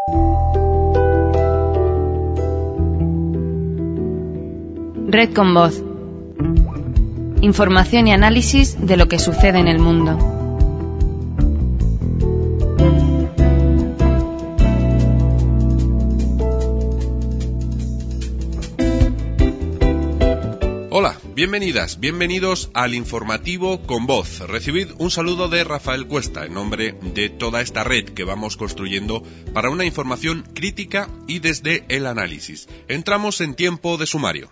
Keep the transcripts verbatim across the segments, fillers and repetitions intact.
Red con Voz. Información y análisis de lo que sucede en el mundo. Hola, bienvenidas, bienvenidos al informativo Con Voz. Recibid un saludo de Rafael Cuesta en nombre de toda esta red que vamos construyendo para una información crítica y desde el análisis. Entramos en tiempo de sumario.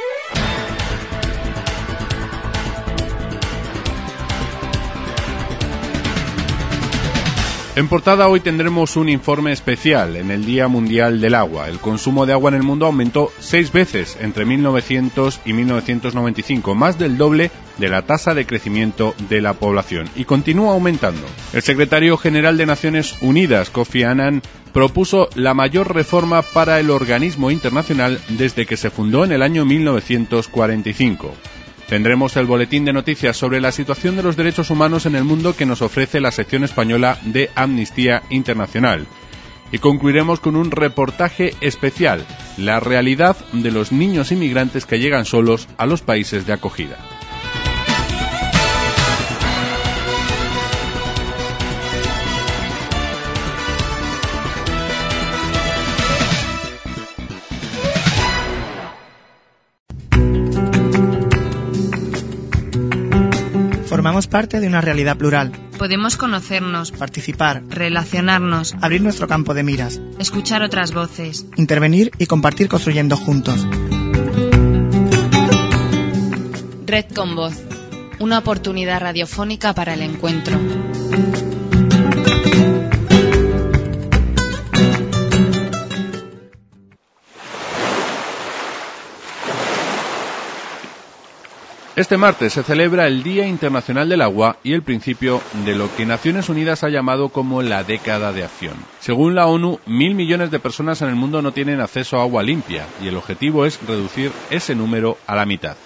En portada hoy tendremos un informe especial en el Día Mundial del Agua. El consumo de agua en el mundo aumentó seis veces entre mil novecientos y mil novecientos noventa y cinco, más del doble de la tasa de crecimiento de la población, y continúa aumentando. El secretario general de Naciones Unidas, Kofi Annan, propuso la mayor reforma para el organismo internacional desde que se fundó en el año mil novecientos cuarenta y cinco. Tendremos el boletín de noticias sobre la situación de los derechos humanos en el mundo que nos ofrece la sección española de Amnistía Internacional. Y concluiremos con un reportaje especial, la realidad de los niños inmigrantes que llegan solos a los países de acogida. Formamos parte de una realidad plural. Podemos conocernos, participar, relacionarnos, abrir nuestro campo de miras, escuchar otras voces, intervenir y compartir construyendo juntos. Red con Voz, una oportunidad radiofónica para el encuentro. Este martes se celebra el Día Internacional del Agua y el principio de lo que Naciones Unidas ha llamado como la década de acción. Según la ONU, mil millones de personas en el mundo no tienen acceso a agua limpia y el objetivo es reducir ese número a la mitad.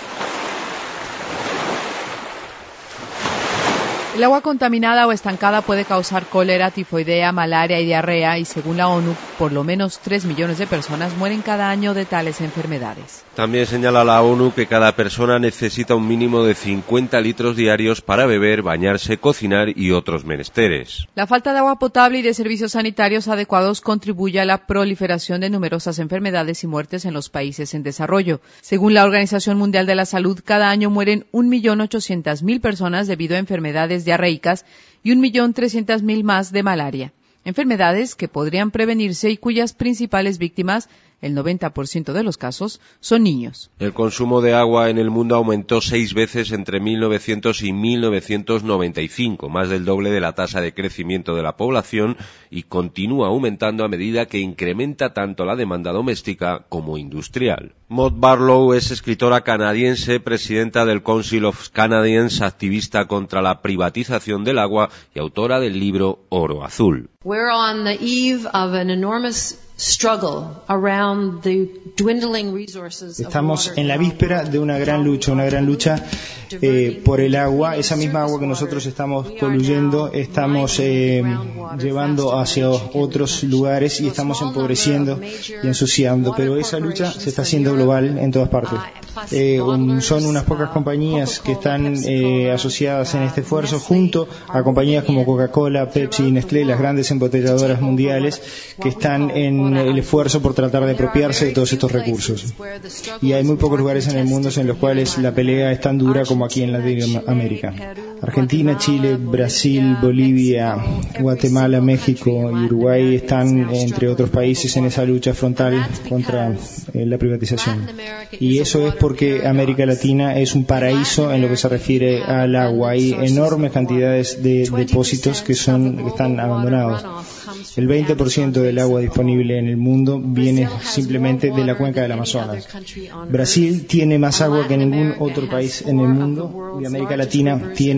El agua contaminada o estancada puede causar cólera, tifoidea, malaria y diarrea, y según la ONU, por lo menos tres millones de personas mueren cada año de tales enfermedades. También señala la ONU que cada persona necesita un mínimo de cincuenta litros diarios para beber, bañarse, cocinar y otros menesteres. La falta de agua potable y de servicios sanitarios adecuados contribuye a la proliferación de numerosas enfermedades y muertes en los países en desarrollo. Según la Organización Mundial de la Salud, cada año mueren un millón ochocientas mil personas debido a enfermedades diarreicas y un millón trescientas mil más de malaria. Enfermedades que podrían prevenirse y cuyas principales víctimas, el noventa por ciento de los casos, son niños. El consumo de agua en el mundo aumentó seis veces entre mil novecientos y mil novecientos noventa y cinco, más del doble de la tasa de crecimiento de la población, y continúa aumentando a medida que incrementa tanto la demanda doméstica como industrial. Maud Barlow es escritora canadiense, presidenta del Council of Canadians, activista contra la privatización del agua y autora del libro Oro Azul. We're on the eve of an enormous struggle around the dwindling resources. Estamos en la víspera de una gran lucha, una gran lucha eh, por el agua. Esa misma agua que nosotros estamos poluyendo, estamos eh, llevando hacia otros lugares y estamos empobreciendo y ensuciando. Pero esa lucha se está haciendo global en todas partes. Eh, un, son unas pocas compañías que están eh, asociadas en este esfuerzo, junto a compañías como Coca-Cola, Pepsi y Nestlé, las grandes embotelladoras mundiales, que están en el esfuerzo por tratar de apropiarse de todos estos recursos. Y hay muy pocos lugares en el mundo en los cuales la pelea es tan dura como aquí en Latinoamérica. Argentina, Chile, Brasil, Bolivia, Guatemala, México y Uruguay están, entre otros países, en esa lucha frontal contra eh, la privatización. Y eso es porque América Latina es un paraíso en lo que se refiere al agua. Hay enormes cantidades de depósitos que son que están abandonados. El veinte por ciento del agua disponible en el mundo viene simplemente de la cuenca del Amazonas. Brasil tiene más agua que ningún otro país en el mundo y América Latina tiene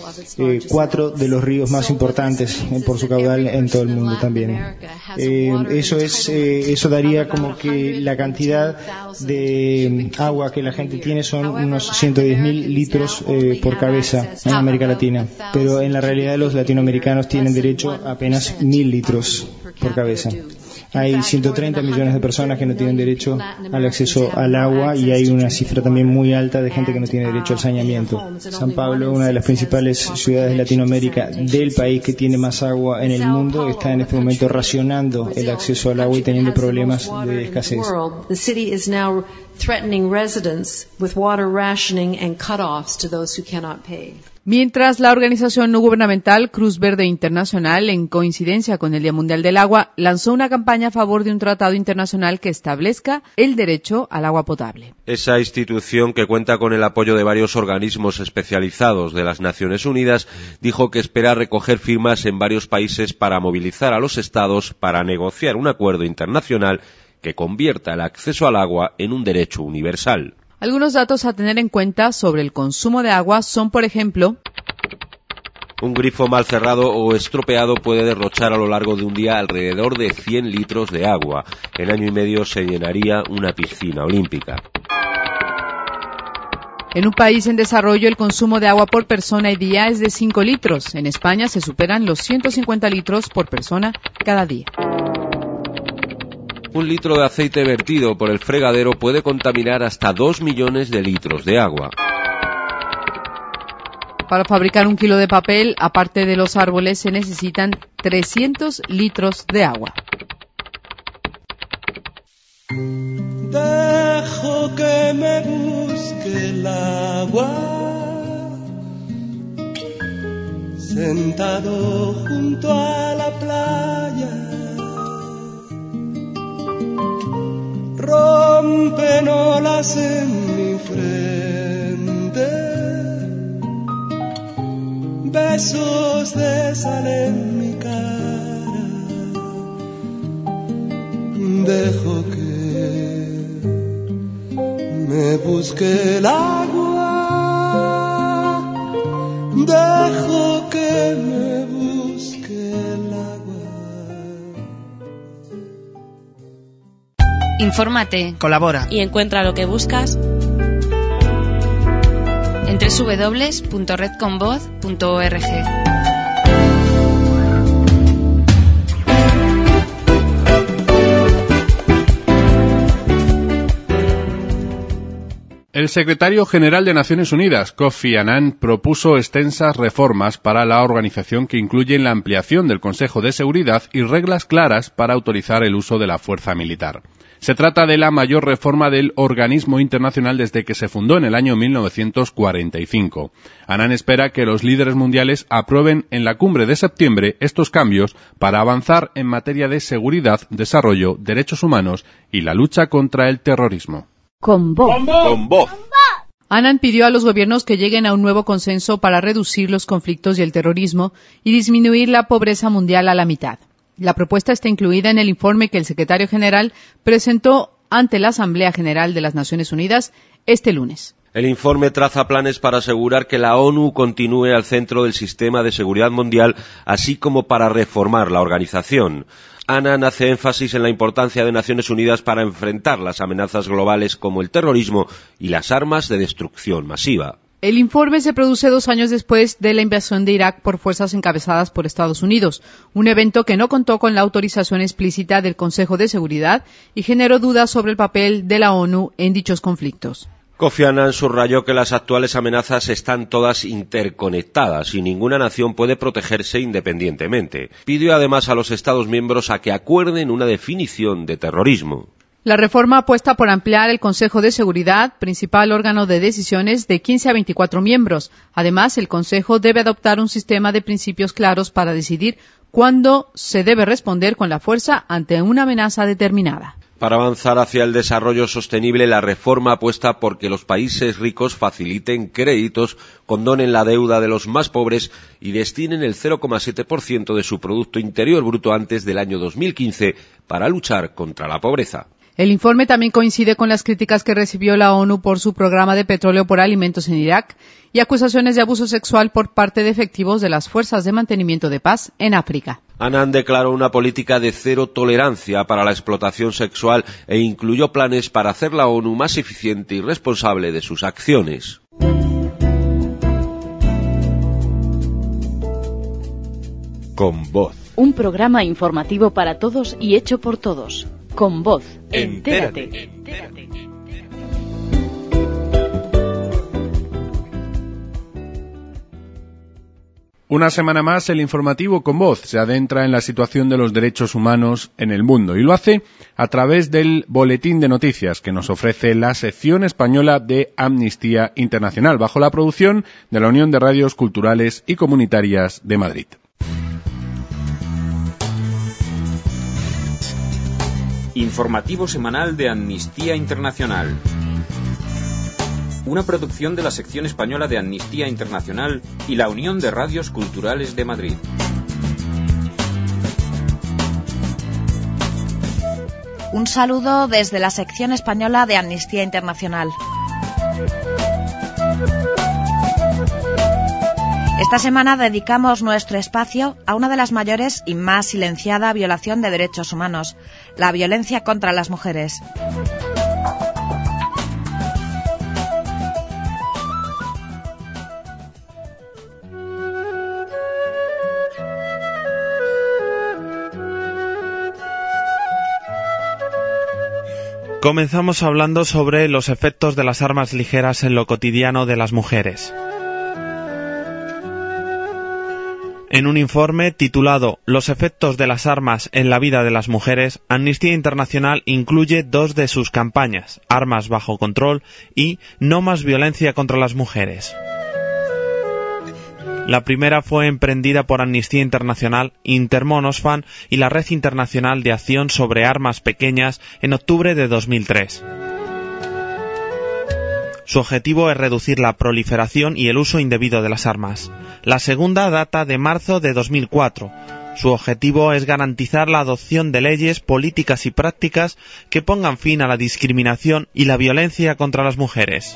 eh, cuatro de los ríos más importantes eh, por su caudal en todo el mundo también. Eh, eso es, eh, eso daría como que la cantidad de agua que la gente tiene son unos ciento diez mil litros eh, por cabeza en América Latina, pero en la realidad los latinoamericanos tienen derecho a apenas mil litros por cabeza. Hay ciento treinta millones de personas que no tienen derecho al acceso al agua y hay una cifra también muy alta de gente que no tiene derecho al saneamiento. San Pablo, una de las principales ciudades de Latinoamérica, del país que tiene más agua en el mundo, está en este momento racionando el acceso al agua y teniendo problemas de escasez. Mientras, la organización no gubernamental Cruz Verde Internacional, en coincidencia con el Día Mundial del Agua, lanzó una campaña a favor de un tratado internacional que establezca el derecho al agua potable. Esa institución, que cuenta con el apoyo de varios organismos especializados de las Naciones Unidas, dijo que espera recoger firmas en varios países para movilizar a los estados para negociar un acuerdo internacional que convierta el acceso al agua en un derecho universal. Algunos datos a tener en cuenta sobre el consumo de agua son, por ejemplo, un grifo mal cerrado o estropeado puede derrochar a lo largo de un día alrededor de cien litros de agua. En año y medio se llenaría una piscina olímpica. En un país en desarrollo, el consumo de agua por persona y día es de cinco litros. En España se superan los ciento cincuenta litros por persona cada día. Un litro de aceite vertido por el fregadero puede contaminar hasta dos millones de litros de agua. Para fabricar un kilo de papel, aparte de los árboles, se necesitan trescientos litros de agua. Dejo que me busque el agua, sentado junto a la playa. Rompen olas en mi frente, besos de sal en mi cara. Dejo que me busque el agua, dejo que me busque el agua. Infórmate, colabora y encuentra lo que buscas en doble u doble u doble u punto red con voz punto org. El secretario general de Naciones Unidas, Kofi Annan, propuso extensas reformas para la organización que incluyen la ampliación del Consejo de Seguridad y reglas claras para autorizar el uso de la fuerza militar. Se trata de la mayor reforma del organismo internacional desde que se fundó en el año mil novecientos cuarenta y cinco. Annan espera que los líderes mundiales aprueben en la cumbre de septiembre estos cambios para avanzar en materia de seguridad, desarrollo, derechos humanos y la lucha contra el terrorismo. Con voz. Con voz. Annan pidió a los gobiernos que lleguen a un nuevo consenso para reducir los conflictos y el terrorismo y disminuir la pobreza mundial a la mitad. La propuesta está incluida en el informe que el secretario general presentó ante la Asamblea General de las Naciones Unidas este lunes. El informe traza planes para asegurar que la ONU continúe al centro del sistema de seguridad mundial, así como para reformar la organización. Annan hace énfasis en la importancia de Naciones Unidas para enfrentar las amenazas globales como el terrorismo y las armas de destrucción masiva. El informe se produce dos años después de la invasión de Irak por fuerzas encabezadas por Estados Unidos, un evento que no contó con la autorización explícita del Consejo de Seguridad y generó dudas sobre el papel de la ONU en dichos conflictos. Kofi Annan subrayó que las actuales amenazas están todas interconectadas y ninguna nación puede protegerse independientemente. Pidió además a los Estados miembros a que acuerden una definición de terrorismo. La reforma apuesta por ampliar el Consejo de Seguridad, principal órgano de decisiones, de quince a veinticuatro miembros. Además, el Consejo debe adoptar un sistema de principios claros para decidir cuándo se debe responder con la fuerza ante una amenaza determinada. Para avanzar hacia el desarrollo sostenible, la reforma apuesta por que los países ricos faciliten créditos, condonen la deuda de los más pobres y destinen el cero coma siete por ciento de su Producto Interior Bruto antes del año dos mil quince para luchar contra la pobreza. El informe también coincide con las críticas que recibió la ONU por su programa de petróleo por alimentos en Irak y acusaciones de abuso sexual por parte de efectivos de las fuerzas de mantenimiento de paz en África. Annan declaró una política de cero tolerancia para la explotación sexual e incluyó planes para hacer la ONU más eficiente y responsable de sus acciones. Con Voz. Un programa informativo para todos y hecho por todos. Con Voz. Entérate. Entérate. Una semana más, el informativo Con Voz se adentra en la situación de los derechos humanos en el mundo y lo hace a través del boletín de noticias que nos ofrece la sección española de Amnistía Internacional, bajo la producción de la Unión de Radios Culturales y Comunitarias de Madrid. Informativo semanal de Amnistía Internacional. Una producción de la sección española de Amnistía Internacional y la Unión de Radios Culturales de Madrid. Un saludo desde la sección española de Amnistía Internacional. Esta semana dedicamos nuestro espacio a una de las mayores y más silenciada violación de derechos humanos, la violencia contra las mujeres. Comenzamos hablando sobre los efectos de las armas ligeras en lo cotidiano de las mujeres. En un informe titulado Los efectos de las armas en la vida de las mujeres, Amnistía Internacional incluye dos de sus campañas, Armas bajo control y No más violencia contra las mujeres. La primera fue emprendida por Amnistía Internacional, Intermon Oxfam y la Red Internacional de Acción sobre Armas Pequeñas en octubre de dos mil tres. Su objetivo es reducir la proliferación y el uso indebido de las armas. La segunda data de marzo de dos mil cuatro. Su objetivo es garantizar la adopción de leyes, políticas y prácticas que pongan fin a la discriminación y la violencia contra las mujeres.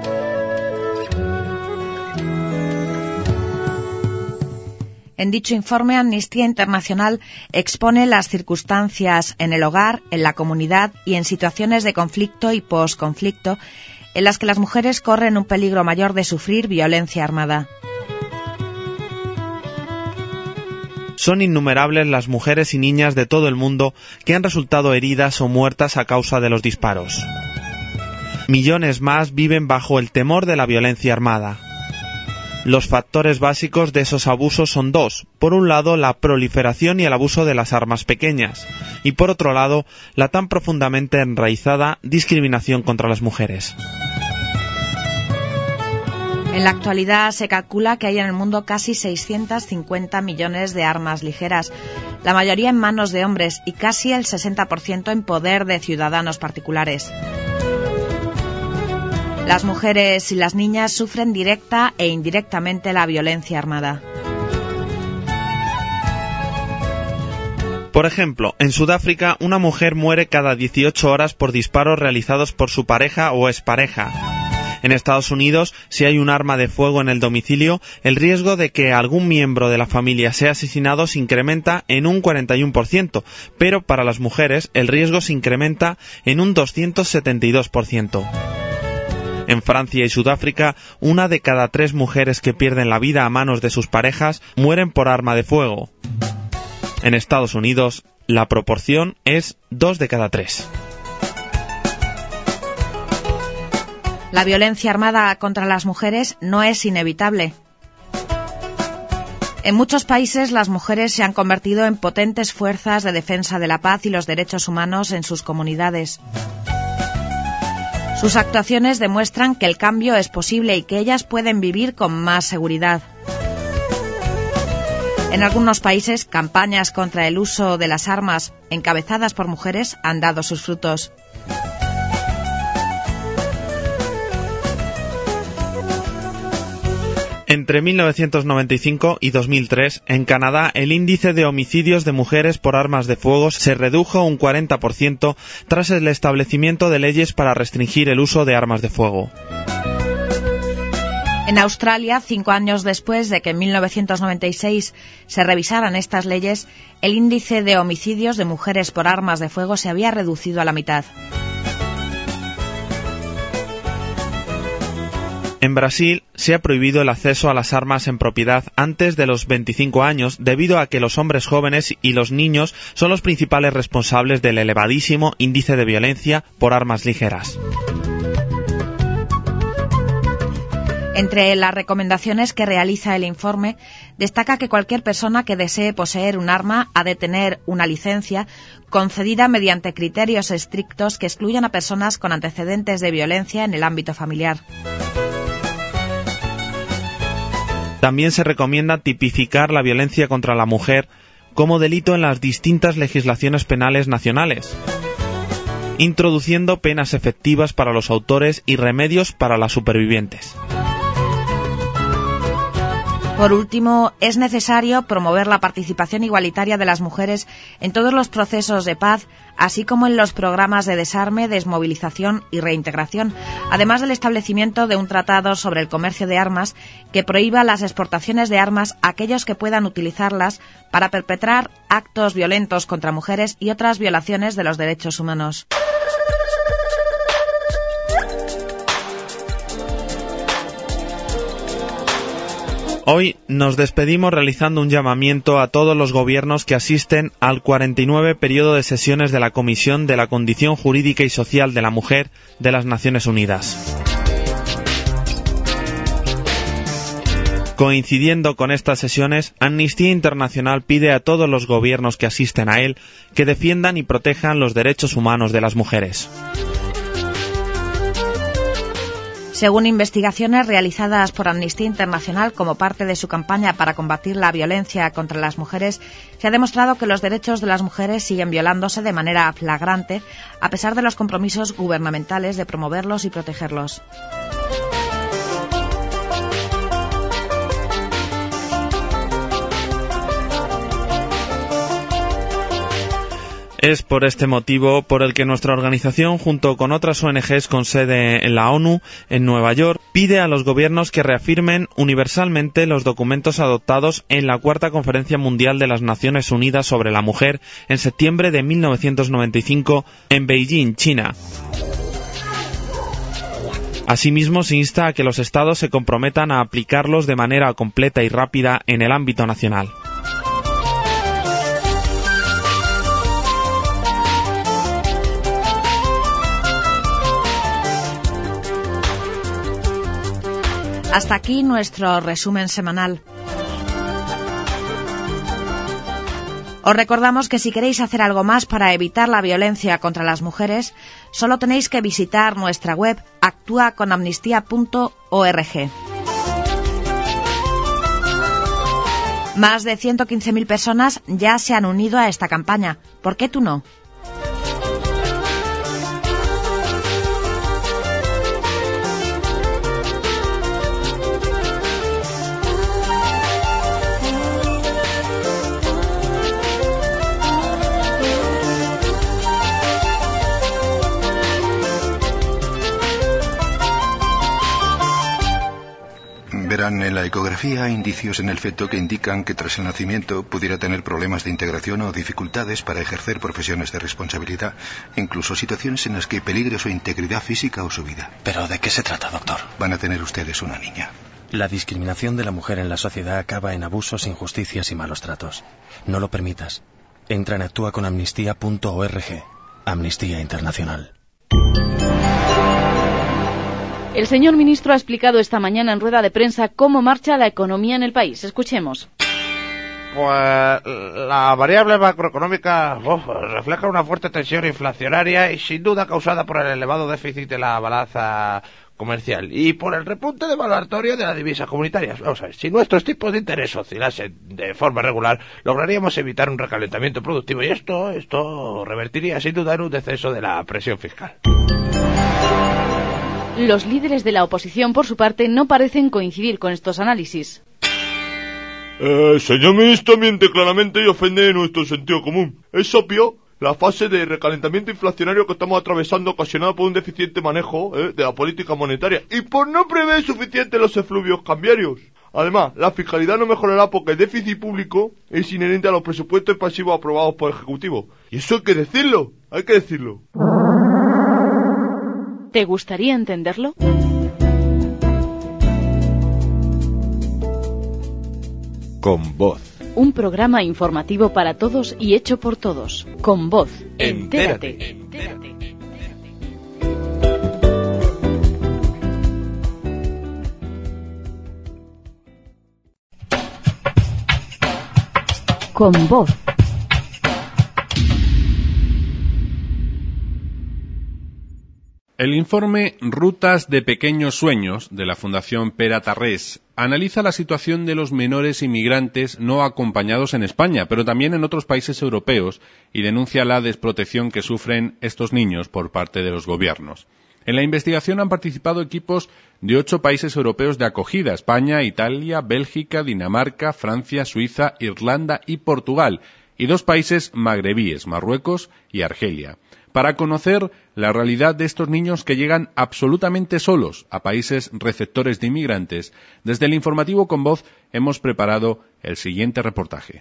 En dicho informe, Amnistía Internacional expone las circunstancias en el hogar, en la comunidad y en situaciones de conflicto y posconflicto en las que las mujeres corren un peligro mayor de sufrir violencia armada. Son innumerables las mujeres y niñas de todo el mundo que han resultado heridas o muertas a causa de los disparos. Millones más viven bajo el temor de la violencia armada. Los factores básicos de esos abusos son dos. Por un lado, la proliferación y el abuso de las armas pequeñas. Y por otro lado, la tan profundamente enraizada discriminación contra las mujeres. En la actualidad se calcula que hay en el mundo casi seiscientos cincuenta millones de armas ligeras, la mayoría en manos de hombres y casi el sesenta por ciento en poder de ciudadanos particulares. Las mujeres y las niñas sufren directa e indirectamente la violencia armada. Por ejemplo, en Sudáfrica, una mujer muere cada dieciocho horas por disparos realizados por su pareja o expareja. En Estados Unidos, si hay un arma de fuego en el domicilio, el riesgo de que algún miembro de la familia sea asesinado se incrementa en un cuarenta y uno por ciento, pero para las mujeres el riesgo se incrementa en un doscientos setenta y dos por ciento. En Francia y Sudáfrica, una de cada tres mujeres que pierden la vida a manos de sus parejas mueren por arma de fuego. En Estados Unidos, la proporción es dos de cada tres. La violencia armada contra las mujeres no es inevitable. En muchos países las mujeres se han convertido en potentes fuerzas de defensa de la paz y los derechos humanos en sus comunidades. Sus actuaciones demuestran que el cambio es posible y que ellas pueden vivir con más seguridad. En algunos países, campañas contra el uso de las armas encabezadas por mujeres han dado sus frutos. Entre mil novecientos noventa y cinco y dos mil tres, en Canadá, el índice de homicidios de mujeres por armas de fuego se redujo un cuarenta por ciento tras el establecimiento de leyes para restringir el uso de armas de fuego. En Australia, cinco años después de que en mil novecientos noventa y seis se revisaran estas leyes, el índice de homicidios de mujeres por armas de fuego se había reducido a la mitad. En Brasil se ha prohibido el acceso a las armas en propiedad antes de los veinticinco años debido a que los hombres jóvenes y los niños son los principales responsables del elevadísimo índice de violencia por armas ligeras. Entre las recomendaciones que realiza el informe, destaca que cualquier persona que desee poseer un arma ha de tener una licencia concedida mediante criterios estrictos que excluyan a personas con antecedentes de violencia en el ámbito familiar. También se recomienda tipificar la violencia contra la mujer como delito en las distintas legislaciones penales nacionales, introduciendo penas efectivas para los autores y remedios para las supervivientes. Por último, es necesario promover la participación igualitaria de las mujeres en todos los procesos de paz, así como en los programas de desarme, desmovilización y reintegración, además del establecimiento de un tratado sobre el comercio de armas que prohíba las exportaciones de armas a aquellos que puedan utilizarlas para perpetrar actos violentos contra mujeres y otras violaciones de los derechos humanos. Hoy nos despedimos realizando un llamamiento a todos los gobiernos que asisten al cuarenta y nueve periodo de sesiones de la Comisión de la Condición Jurídica y Social de la Mujer de las Naciones Unidas. Coincidiendo con estas sesiones, Amnistía Internacional pide a todos los gobiernos que asisten a él que defiendan y protejan los derechos humanos de las mujeres. Según investigaciones realizadas por Amnistía Internacional como parte de su campaña para combatir la violencia contra las mujeres, se ha demostrado que los derechos de las mujeres siguen violándose de manera flagrante, a pesar de los compromisos gubernamentales de promoverlos y protegerlos. Es por este motivo por el que nuestra organización, junto con otras O N Ges con sede en la ONU, en Nueva York, pide a los gobiernos que reafirmen universalmente los documentos adoptados en la Cuarta Conferencia Mundial de las Naciones Unidas sobre la Mujer en septiembre de mil novecientos noventa y cinco en Beijing, China. Asimismo, se insta a que los Estados se comprometan a aplicarlos de manera completa y rápida en el ámbito nacional. Hasta aquí nuestro resumen semanal. Os recordamos que si queréis hacer algo más para evitar la violencia contra las mujeres, solo tenéis que visitar nuestra web actúa con amnistía punto org. Más de ciento quince mil personas ya se han unido a esta campaña. ¿Por qué tú no? Verán, en la ecografía hay indicios en el feto que indican que tras el nacimiento pudiera tener problemas de integración o dificultades para ejercer profesiones de responsabilidad, incluso situaciones en las que peligre su integridad física o su vida. ¿Pero de qué se trata, doctor? Van a tener ustedes una niña. La discriminación de la mujer en la sociedad acaba en abusos, injusticias y malos tratos. No lo permitas. Entra en actúa con amnistía punto org. Amnistía Internacional. El señor ministro ha explicado esta mañana en rueda de prensa cómo marcha la economía en el país. Escuchemos. Pues la variable macroeconómica oh, refleja una fuerte tensión inflacionaria y sin duda causada por el elevado déficit de la balanza comercial y por el repunte devaluatorio de las divisas comunitarias. Vamos a ver, si nuestros tipos de interés oscilasen de forma regular, lograríamos evitar un recalentamiento productivo y esto, esto revertiría sin duda en un descenso de la presión fiscal. Los líderes de la oposición, por su parte, no parecen coincidir con estos análisis. Eh, señor ministro, miente claramente y ofende nuestro sentido común. Es obvio la fase de recalentamiento inflacionario que estamos atravesando, ocasionada por un deficiente manejo eh, de la política monetaria y por no prever suficiente los efluvios cambiarios. Además, la fiscalidad no mejorará porque el déficit público es inherente a los presupuestos expansivos aprobados por el Ejecutivo. Y eso hay que decirlo, hay que decirlo. ¿Te gustaría entenderlo? Con Voz. Un programa informativo para todos y hecho por todos. Con Voz. Entérate. Entérate. Con Voz. El informe Rutas de Pequeños Sueños de la Fundación Pere Tarrés analiza la situación de los menores inmigrantes no acompañados en España, pero también en otros países europeos, y denuncia la desprotección que sufren estos niños por parte de los gobiernos. En la investigación han participado equipos de ocho países europeos de acogida: España, Italia, Bélgica, Dinamarca, Francia, Suiza, Irlanda y Portugal, y dos países magrebíes, Marruecos y Argelia, para conocer la realidad de estos niños que llegan absolutamente solos a países receptores de inmigrantes. Desde el informativo Con Voz hemos preparado el siguiente reportaje.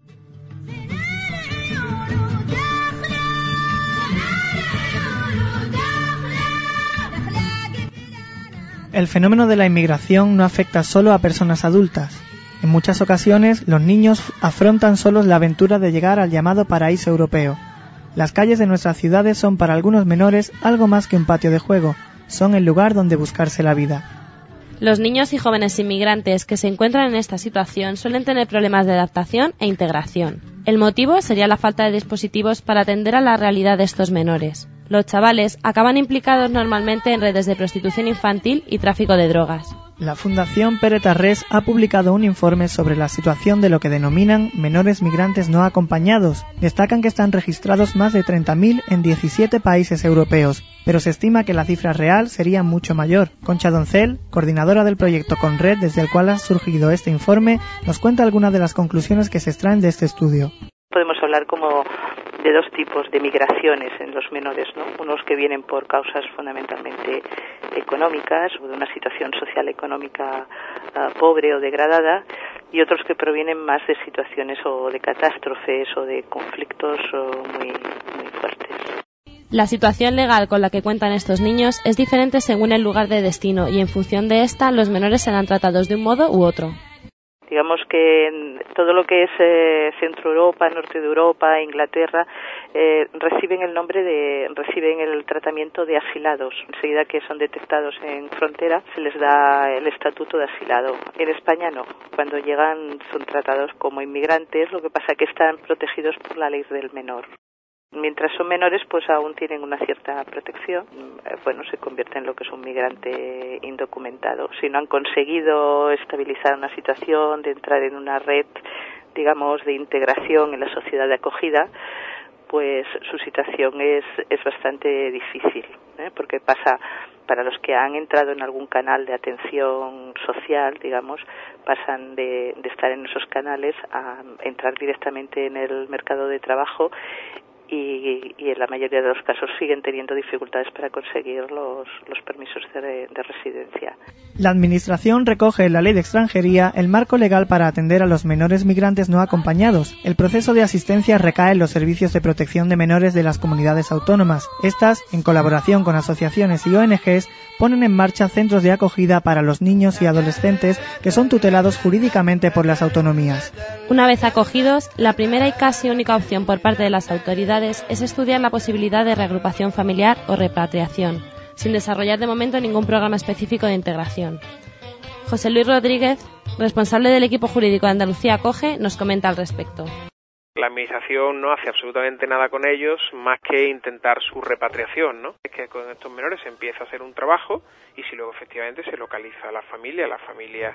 El fenómeno de la inmigración no afecta solo a personas adultas. En muchas ocasiones, los niños afrontan solos la aventura de llegar al llamado paraíso europeo. Las calles de nuestras ciudades son para algunos menores algo más que un patio de juego, son el lugar donde buscarse la vida. Los niños y jóvenes inmigrantes que se encuentran en esta situación suelen tener problemas de adaptación e integración. El motivo sería la falta de dispositivos para atender a la realidad de estos menores. Los chavales acaban implicados normalmente en redes de prostitución infantil y tráfico de drogas. La Fundación Pere Tarrés ha publicado un informe sobre la situación de lo que denominan menores migrantes no acompañados. Destacan que están registrados más de treinta mil en diecisiete países europeos, pero se estima que la cifra real sería mucho mayor. Concha Doncel, coordinadora del proyecto Conred, desde el cual ha surgido este informe, nos cuenta algunas de las conclusiones que se extraen de este estudio. Podemos hablar como de dos tipos de migraciones en los menores, ¿no? Unos que vienen por causas fundamentalmente económicas o de una situación social económica uh, pobre o degradada, y otros que provienen más de situaciones o de catástrofes o de conflictos o muy, muy fuertes. La situación legal con la que cuentan estos niños es diferente según el lugar de destino, y en función de esta los menores serán tratados de un modo u otro. Digamos que en todo lo que es eh, Centro Europa, Norte de Europa, Inglaterra, eh, reciben el nombre de, reciben el tratamiento de asilados. Enseguida que son detectados en frontera, se les da el estatuto de asilado. En España no. Cuando llegan son tratados como inmigrantes, lo que pasa es que están protegidos por la ley del menor. Mientras son menores, pues aún tienen una cierta protección. Bueno, se convierte en lo que es un migrante indocumentado. Si no han conseguido estabilizar una situación, de entrar en una red, digamos, de integración en la sociedad de acogida, pues su situación es, es bastante difícil, ¿eh? Porque pasa, para los que han entrado en algún canal de atención social, digamos, pasan de, de estar en esos canales a entrar directamente en el mercado de trabajo. Y, y en la mayoría de los casos siguen teniendo dificultades para conseguir los, los permisos de, de residencia. La Administración recoge en la Ley de Extranjería el marco legal para atender a los menores migrantes no acompañados. El proceso de asistencia recae en los servicios de protección de menores de las comunidades autónomas. Estas, en colaboración con asociaciones y O N Ges, ponen en marcha centros de acogida para los niños y adolescentes que son tutelados jurídicamente por las autonomías. Una vez acogidos, la primera y casi única opción por parte de las autoridades es estudiar la posibilidad de reagrupación familiar o repatriación, sin desarrollar de momento ningún programa específico de integración. José Luis Rodríguez, responsable del equipo jurídico de Andalucía Acoge, nos comenta al respecto. La Administración no hace absolutamente nada con ellos más que intentar su repatriación, ¿no? Es que con estos menores se empieza a hacer un trabajo y si luego efectivamente se localiza a la familia, la familia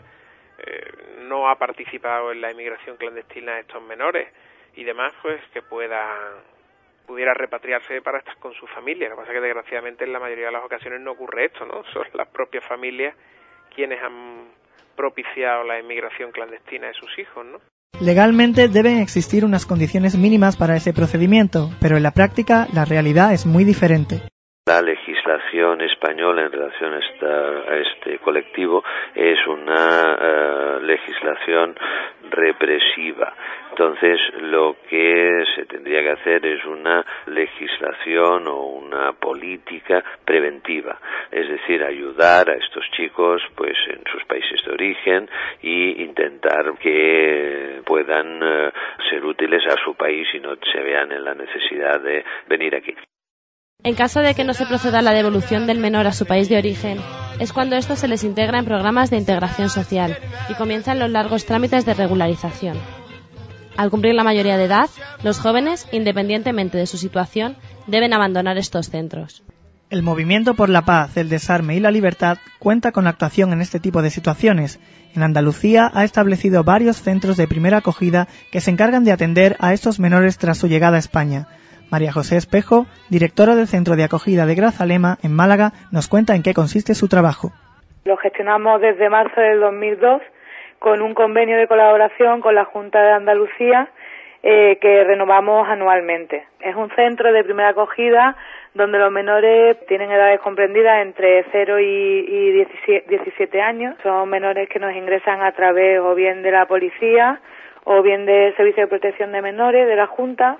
eh, no ha participado en la inmigración clandestina de estos menores y demás, pues que puedan pudiera repatriarse para estar con su familia. Lo que pasa es que desgraciadamente en la mayoría de las ocasiones no ocurre esto, ¿no? Son las propias familias quienes han propiciado la emigración clandestina de sus hijos, ¿no? Legalmente deben existir unas condiciones mínimas para ese procedimiento, pero en la práctica la realidad es muy diferente. La legislación española en relación a, esta, a este colectivo es una uh, legislación represiva. Entonces, lo que se tendría que hacer es una legislación o una política preventiva, es decir, ayudar a estos chicos pues en sus países de origen y intentar que puedan uh, ser útiles a su país y no se vean en la necesidad de venir aquí. En caso de que no se proceda a la devolución del menor a su país de origen, es cuando estos se les integra en programas de integración social y comienzan los largos trámites de regularización. Al cumplir la mayoría de edad, los jóvenes, independientemente de su situación, deben abandonar estos centros. El Movimiento por la Paz, el Desarme y la Libertad cuenta con actuación en este tipo de situaciones. En Andalucía ha establecido varios centros de primera acogida que se encargan de atender a estos menores tras su llegada a España. María José Espejo, directora del Centro de Acogida de Grazalema, en Málaga, nos cuenta en qué consiste su trabajo. Lo gestionamos desde marzo del dos mil dos con un convenio de colaboración con la Junta de Andalucía eh, que renovamos anualmente. Es un centro de primera acogida donde los menores tienen edades comprendidas entre cero y diecisiete años. Son menores que nos ingresan a través o bien de la policía o bien del Servicio de Protección de Menores de la Junta,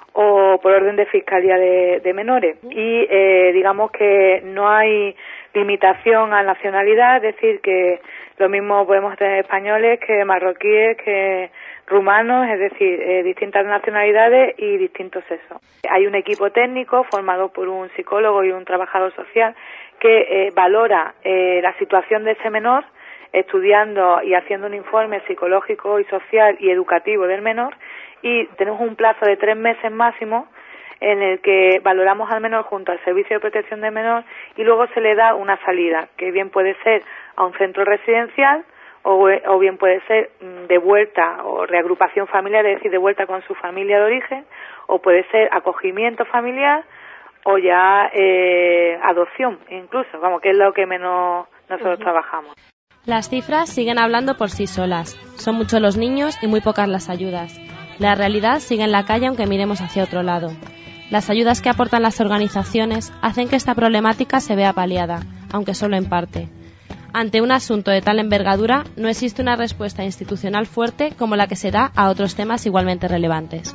o por orden de Fiscalía de, de Menores. Y eh, digamos que no hay limitación a nacionalidad, es decir, que lo mismo podemos tener españoles que marroquíes, que rumanos, es decir, eh, distintas nacionalidades y distintos sexos. Hay un equipo técnico formado por un psicólogo y un trabajador social que eh, valora eh, la situación de ese menor, estudiando y haciendo un informe psicológico y social y educativo del menor, y tenemos un plazo de tres meses máximo en el que valoramos al menor junto al Servicio de Protección del Menor y luego se le da una salida, que bien puede ser a un centro residencial o, o bien puede ser de vuelta o reagrupación familiar, es decir, de vuelta con su familia de origen, o puede ser acogimiento familiar o ya eh, adopción incluso, vamos, que es lo que menos nosotros uh-huh. trabajamos. Las cifras siguen hablando por sí solas. Son muchos los niños y muy pocas las ayudas. La realidad sigue en la calle aunque miremos hacia otro lado. Las ayudas que aportan las organizaciones hacen que esta problemática se vea paliada, aunque solo en parte. Ante un asunto de tal envergadura, no existe una respuesta institucional fuerte como la que se da a otros temas igualmente relevantes.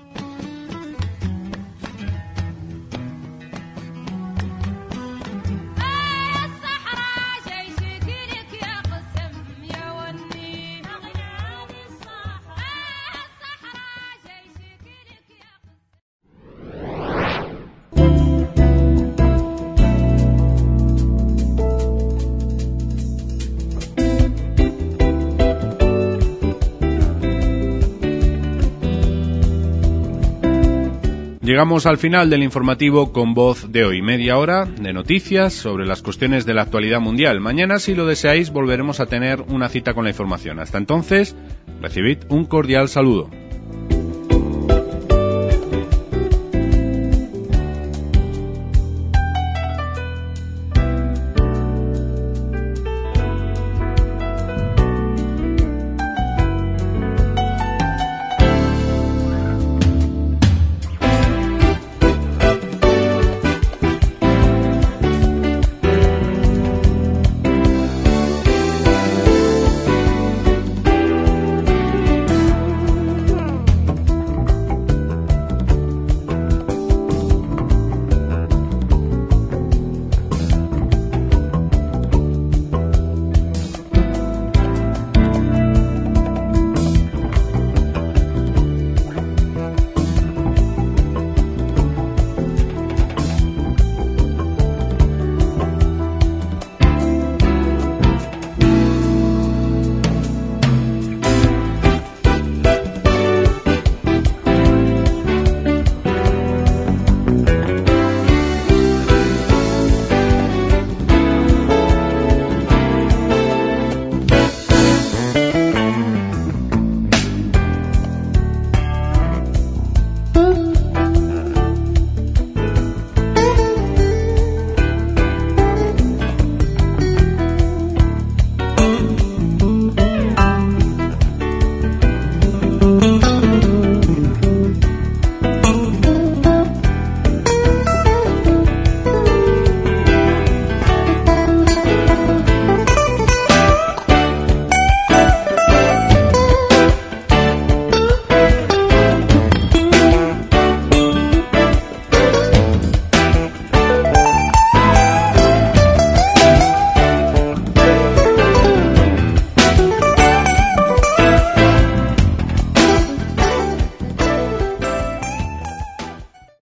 Llegamos al final del informativo Con Voz de hoy. Media hora de noticias sobre las cuestiones de la actualidad mundial. Mañana, si lo deseáis, volveremos a tener una cita con la información. Hasta entonces, recibid un cordial saludo.